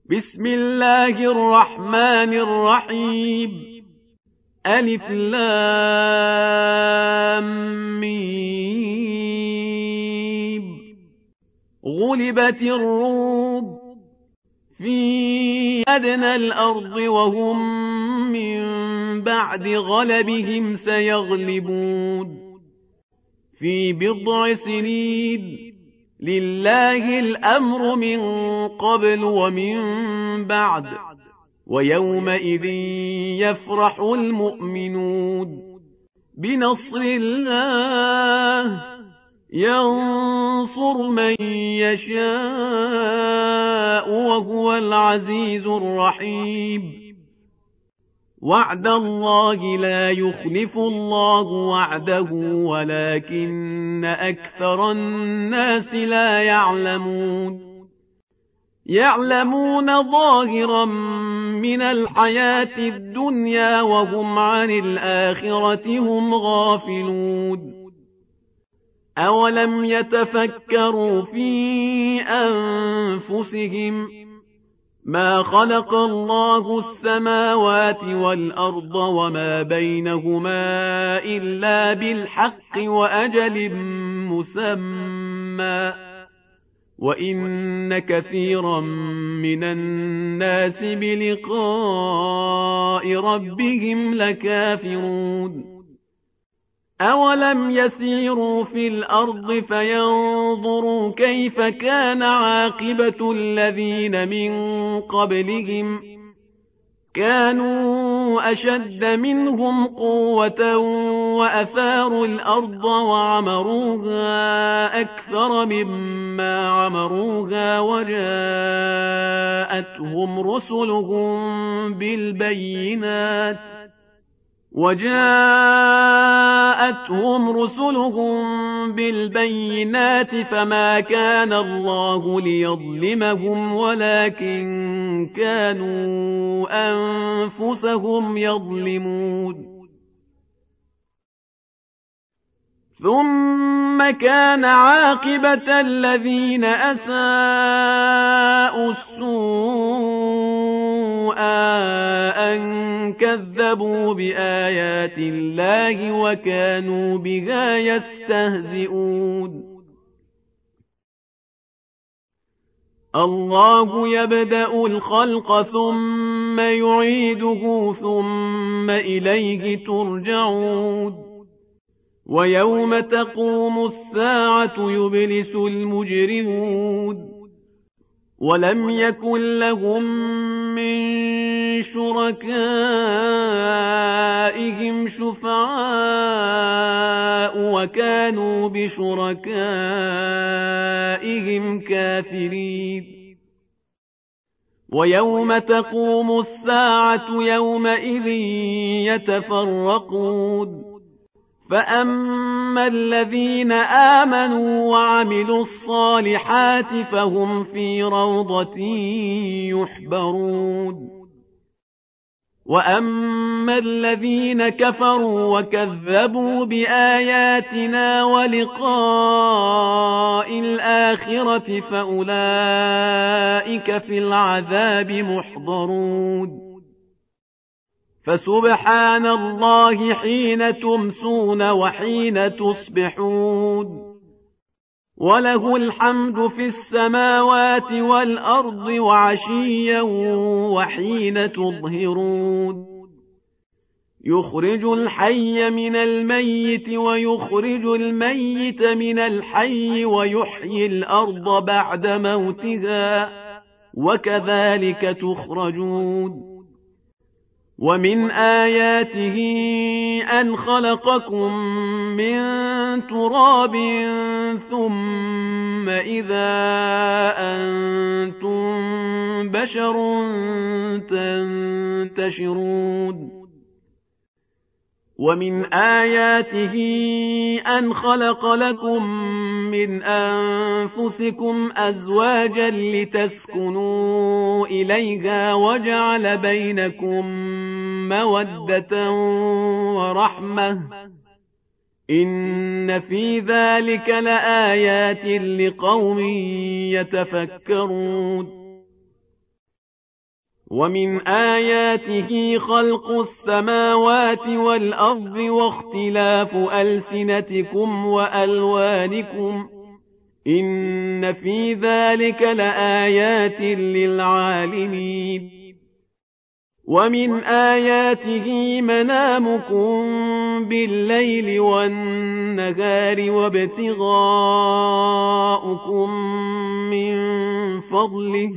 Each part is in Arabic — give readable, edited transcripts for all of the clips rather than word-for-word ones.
بسم الله الرحمن الرحيم. ألف لام ميم. غلبت الروم في أدنى الأرض وهم من بعد غلبهم سيغلبون في بضع سنين. لله الأمر من قبل ومن بعد، ويومئذ يفرح المؤمنون بنصر الله ينصر من يشاء وهو العزيز الرحيم. وعد الله لا يخلف الله وعده ولكن أكثر الناس لا يعلمون. يعلمون ظاهرا من الحياة الدنيا وهم عن الآخرة هم غافلون. أولم يتفكروا في أنفسهم ما خلق الله السماوات والأرض وما بينهما إلا بالحق وأجل مسمى، وإن كثيرا من الناس بلقاء ربهم لكافرون. أولم يسيروا في الأرض فينظروا كيف كان عاقبة الذين من قبلهم كانوا أشد منهم قوة وأثاروا الأرض وعمروها أكثر مما عمروها وجاءتهم رسلهم بالبينات فما كان الله ليظلمهم ولكن كانوا أنفسهم يظلمون. ثم كان عاقبة الذين أساءوا السوء أن كذبوا بآيات الله وكانوا بها يستهزئون. الله يبدأ الخلق ثم يعيده ثم إليه ترجعون. ويوم تقوم الساعة يبلس المجرمون ولم يكن لهم من شركائهم شفعاء وكانوا بشركائهم كافرين. ويوم تقوم الساعة يومئذ يتفرقون، فأما الذين آمنوا وعملوا الصالحات فهم في روضة يحبرون. وأما الذين كفروا وكذبوا بآياتنا ولقاء الآخرة فأولئك في العذاب محضرون. فسبحان الله حين تمسون وحين تصبحون، وله الحمد في السماوات والأرض وعشيا وحين تظهرون. يخرج الحي من الميت ويخرج الميت من الحي ويحيي الأرض بعد موتها وكذلك تخرجون. ومن آياته أن خلقكم من تراب ثم إذا أنتم بشر تنتشرون. ومن آياته أن خلق لكم من أنفسكم أزواجا لتسكنوا إليها وجعل بينكم مودة ورحمة إن في ذلك لآيات لقوم يتفكرون ومن آياته خلق السماوات والأرض واختلاف ألسنتكم وألوانكم إن في ذلك لآيات للعالمين ومن آياته منامكم بالليل والنهار وابتغاؤكم من فضله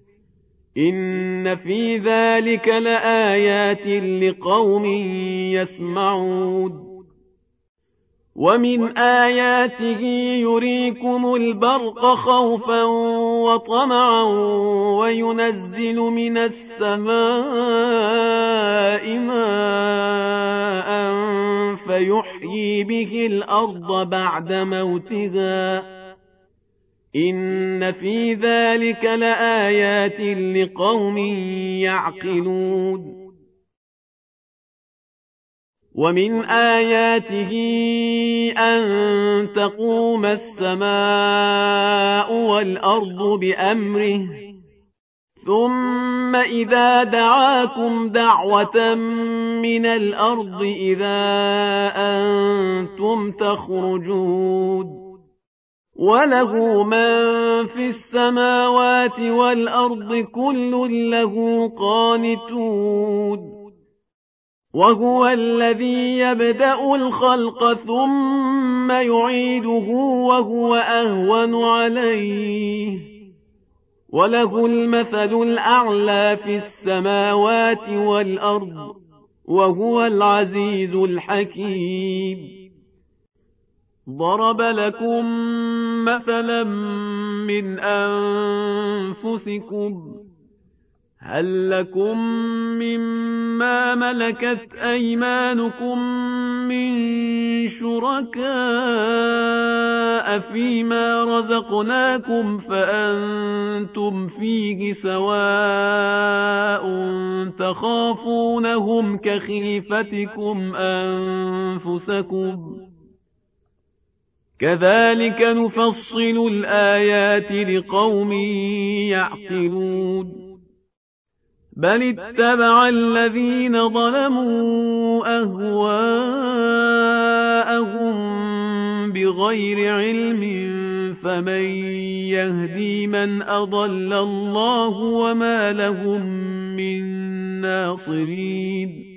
إن في ذلك لآيات لقوم يسمعون ومن آياته يريكم البرق خوفا وطمعا وينزل من السماء ماء فيحيي به الأرض بعد موتها إن في ذلك لآيات لقوم يعقلون ومن آياته أن تقوم السماء والأرض بأمره ثم إذا دعاكم دعوة من الأرض إذا أنتم تخرجون وله من في السماوات والأرض كل له قانتون وهو الذي يبدأ الخلق ثم يعيده وهو أهون عليه وله المثل الأعلى في السماوات والأرض وهو العزيز الحكيم ضرب لكم مثلا من أنفسكم هل لكم مما ملكت أيمانكم من شركاء فيما رزقناكم فأنتم فيه سواء تخافونهم كخيفتكم أنفسكم كذلك نفصل الآيات لقوم يعقلون بل اتبع الذين ظلموا أهواءهم بغير علم فمن يهدي من أضل الله وما لهم من ناصرين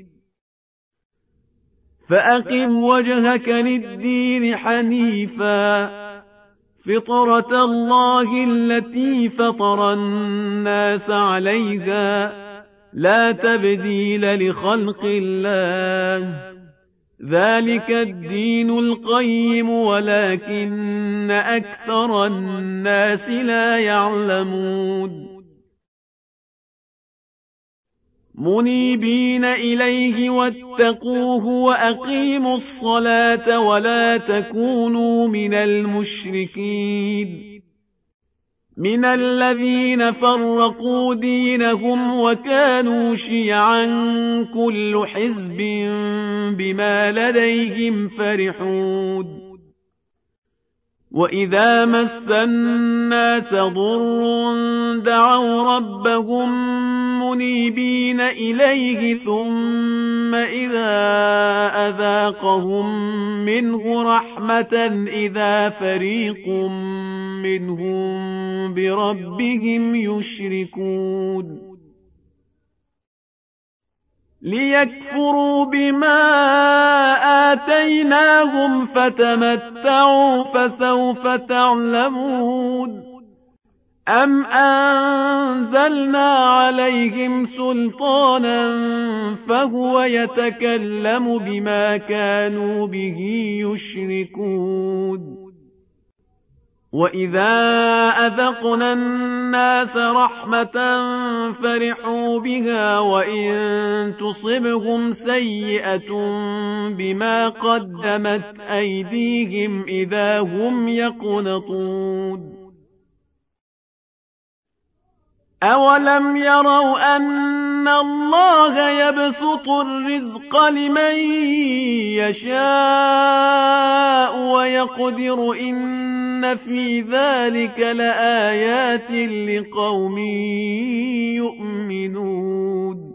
فأقم وجهك للدين حنيفا فطرة الله التي فطر الناس عليها لا تبديل لخلق الله ذلك الدين القيم ولكن أكثر الناس لا يعلمون منيبين إليه واتقوه وأقيموا الصلاة ولا تكونوا من المشركين من الذين فرقوا دينهم وكانوا شيعا كل حزب بما لديهم فرحون وإذا مس الناس ضر دعوا ربهم منيبين إليه ثم إذا أذاقهم منه رحمة إذا فريق منهم بربهم يشركون ليكفروا بما آتيناهم فتمتعوا فسوف تعلمون أم أنزلنا عليهم سلطانا فهو يتكلم بما كانوا به يشركون وإذا أذقنا الناس رحمة فرحوا بها وإن تصبهم سيئة بما قدمت أيديهم إذا هم يقنطون أولم يروا أن إن الله يبسط الرزق لمن يشاء ويقدر إن في ذلك لآيات لقوم يؤمنون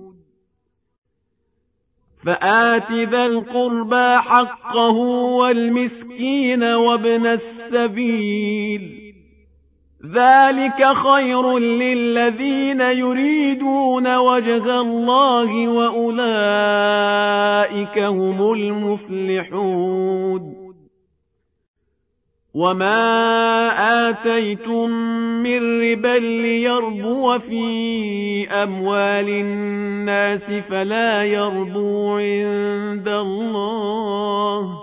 فآت ذا القربى حقه والمسكين وابن السبيل ذلك خير للذين يريدون وجه الله وأولئك هم المفلحون وما آتيتم من ربا ليربو في أموال الناس فلا يربو عند الله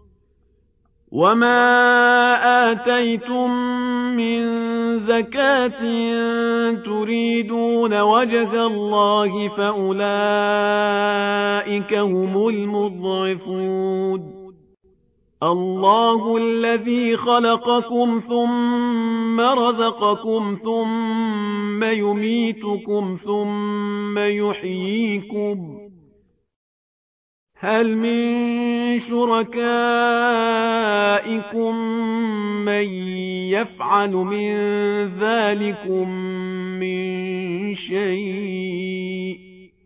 وما آتيتم من زكاة تريدون وجه الله فأولئك هم المضعفون الله الذي خلقكم ثم رزقكم ثم يميتكم ثم يحييكم هل من شركائكم من يفعل من ذلكم من شيء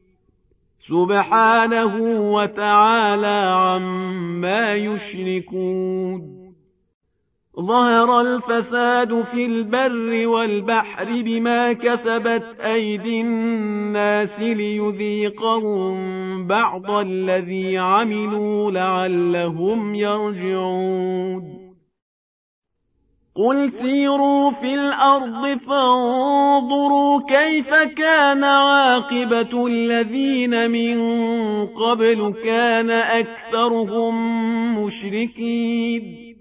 سبحانه وتعالى عما يشركون ظهر الفساد في البر والبحر بما كسبت أيدي الناس ليذيقهم بعض الذي عملوا لعلهم يرجعون قل سيروا في الأرض فانظروا كيف كان عاقبة الذين من قبل كان أكثرهم مشركين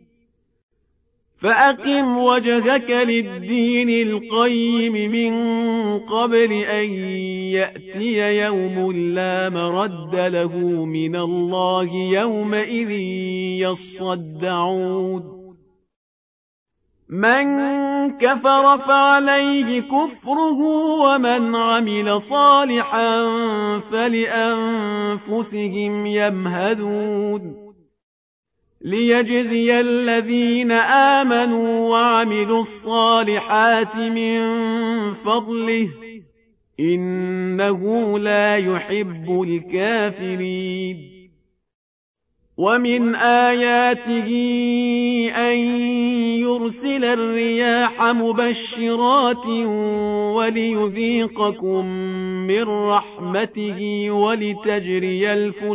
فأقم وجهك للدين القيم من قبل أن يأتي يوم لا مرد له من الله يومئذ يصدعون من كفر فعليه كفره ومن عمل صالحا فلأنفسهم يمهدون ليجزي الذين آمنوا وعملوا الصالحات من فضله إنه لا يحب الكافرين ومن آياته أن يرسل الرياح مبشرات وليذيقكم من رحمته ولتجري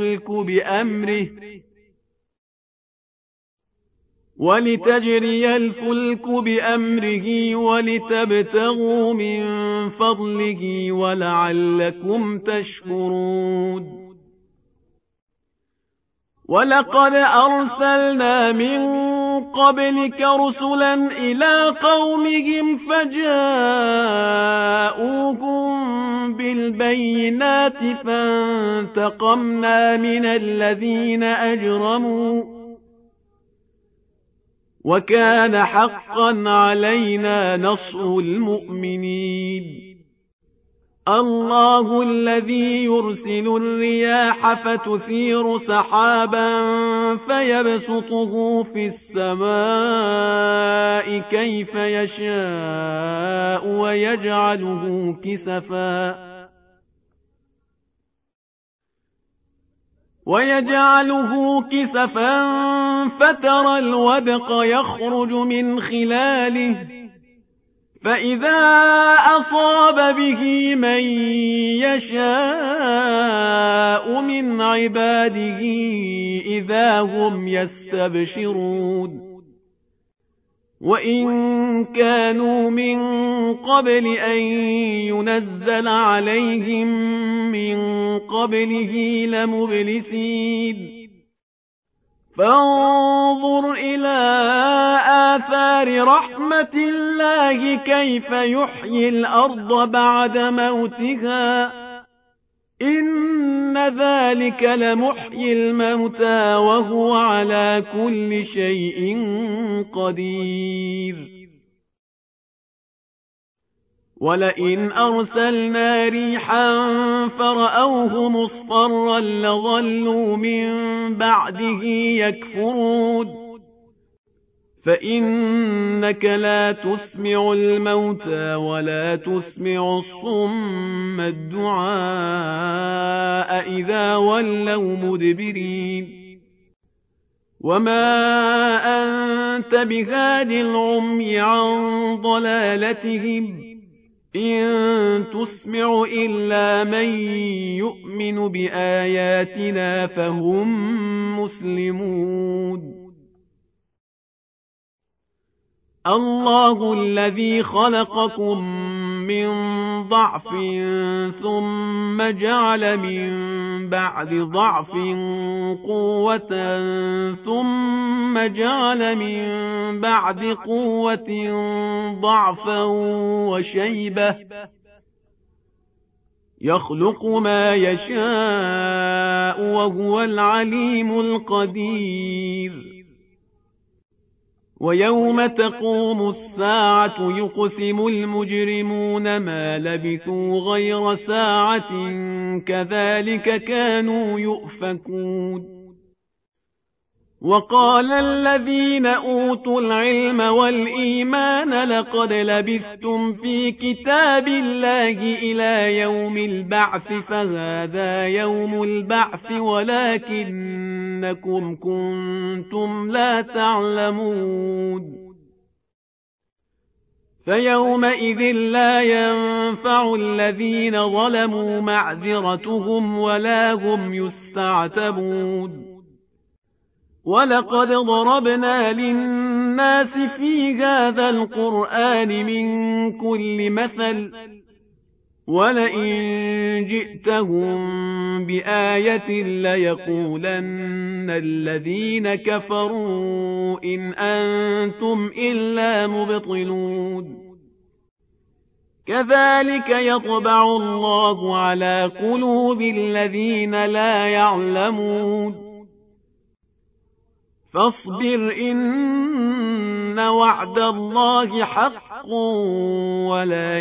الفلك بأمره ولتبتغوا من فضله ولعلكم تشكرون ولقد أرسلنا من قبلك رسلا إلى قومهم فجاءوهم بالبينات فانتقمنا من الذين أجرموا وكان حقا علينا نصر المؤمنين الله الذي يرسل الرياح فتثير سحابا فيبسطه في السماء كيف يشاء ويجعله كسفا فترى الودق يخرج من خلاله فإذا أصاب به من يشاء من عباده إذا هم يستبشرون وإن كانوا من قبل أن ينزل عليهم من قبله لمبلسين فانظر إلى آثار رحمة الله كيف يحيي الأرض بعد موتها إن ذلك لمحيي الموتى وهو على كل شيء قدير ولئن أرسلنا ريحا فرأوه مصفرا لظلوا من بعده يكفرون فإنك لا تسمع الموتى ولا تسمع الصم الدعاء إذا ولوا مدبرين وما أنت بهاد العمي عن ضلالتهم إن تسمع إلا من يؤمن بآياتنا فهم مسلمون الله الذي خلقكم من ضعف ثم جعل من بعد ضعف قوة ثم جعل من بعد قوة ضعفا وشيبة يخلق ما يشاء وهو العليم القدير ويوم تقوم الساعة يقسم المجرمون ما لبثوا غير ساعة كذلك كانوا يؤفكون وقال الذين أوتوا العلم والإيمان لقد لبثتم في كتاب الله إلى يوم البعث فهذا يوم البعث ولكنكم كنتم لا تعلمون فيومئذ لا ينفع الذين ظلموا معذرتهم ولا هم يستعتبون ولقد ضربنا للناس في هذا القرآن من كل مثل ولئن جئتهم بآية ليقولن الذين كفروا إن أنتم إلا مبطلون كذلك يطبع الله على قلوب الذين لا يعلمون فاصبر إن وعد الله حق ولا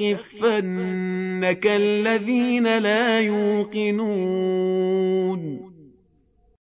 يستخفنك الذين لا يوقنون